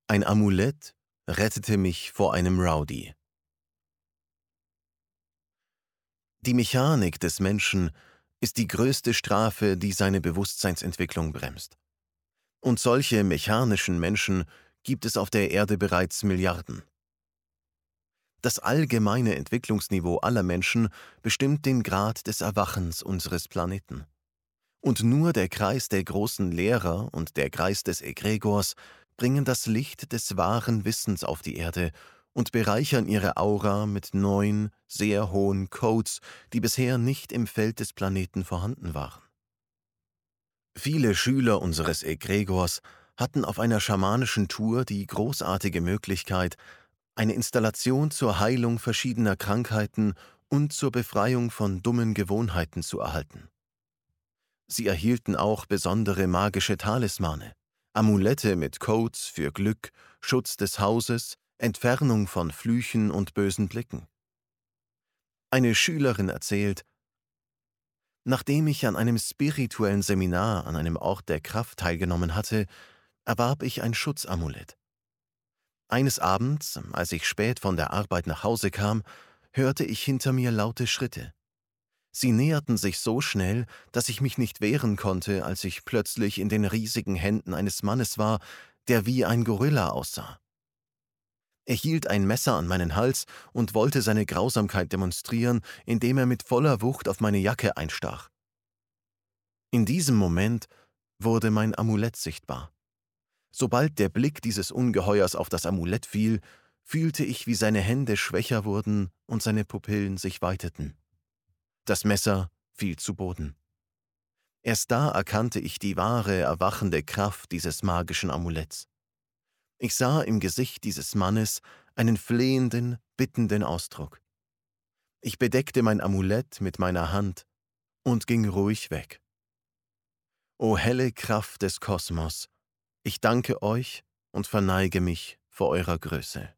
Ein Amulett rettete mich vor einem Rowdy. Die Mechanik des Menschen ist die größte Strafe, die seine Bewusstseinsentwicklung bremst. Und solche mechanischen Menschen gibt es auf der Erde bereits Milliarden. Das allgemeine Entwicklungsniveau aller Menschen bestimmt den Grad des Erwachens unseres Planeten. Und nur der Kreis der großen Lehrer und der Kreis des Egregors bringen das Licht des wahren Wissens auf die Erde und bereichern ihre Aura mit neuen, sehr hohen Codes, die bisher nicht im Feld des Planeten vorhanden waren. Viele Schüler unseres Egregors hatten auf einer schamanischen Tour die großartige Möglichkeit, eine Installation zur Heilung verschiedener Krankheiten und zur Befreiung von dummen Gewohnheiten zu erhalten. Sie erhielten auch besondere magische Talismane, Amulette mit Codes für Glück, Schutz des Hauses, Entfernung von Flüchen und bösen Blicken. Eine Schülerin erzählt: Nachdem ich an einem spirituellen Seminar an einem Ort der Kraft teilgenommen hatte, erwarb ich ein Schutzamulett. Eines Abends, als ich spät von der Arbeit nach Hause kam, hörte ich hinter mir laute Schritte. Sie näherten sich so schnell, dass ich mich nicht wehren konnte, als ich plötzlich in den riesigen Händen eines Mannes war, der wie ein Gorilla aussah. Er hielt ein Messer an meinen Hals und wollte seine Grausamkeit demonstrieren, indem er mit voller Wucht auf meine Jacke einstach. In diesem Moment wurde mein Amulett sichtbar. Sobald der Blick dieses Ungeheuers auf das Amulett fiel, fühlte ich, wie seine Hände schwächer wurden und seine Pupillen sich weiteten. Das Messer fiel zu Boden. Erst da erkannte ich die wahre, erwachende Kraft dieses magischen Amuletts. Ich sah im Gesicht dieses Mannes einen flehenden, bittenden Ausdruck. Ich bedeckte mein Amulett mit meiner Hand und ging ruhig weg. O helle Kraft des Kosmos, ich danke euch und verneige mich vor eurer Größe.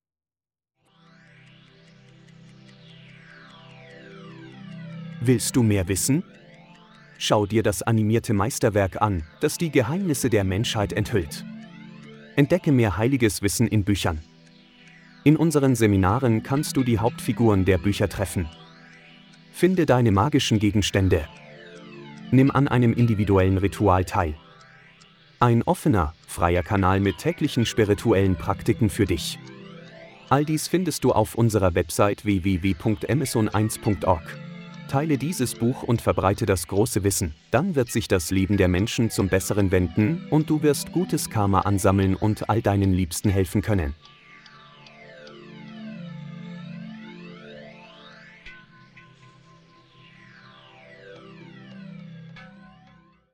Willst du mehr wissen? Schau dir das animierte Meisterwerk an, das die Geheimnisse der Menschheit enthüllt. Entdecke mehr heiliges Wissen in Büchern. In unseren Seminaren kannst du die Hauptfiguren der Bücher treffen. Finde deine magischen Gegenstände. Nimm an einem individuellen Ritual teil. Ein offener, freier Kanal mit täglichen spirituellen Praktiken für dich. All dies findest du auf unserer Website www.amazon1.org. Teile dieses Buch und verbreite das große Wissen, dann wird sich das Leben der Menschen zum Besseren wenden und du wirst gutes Karma ansammeln und all deinen Liebsten helfen können.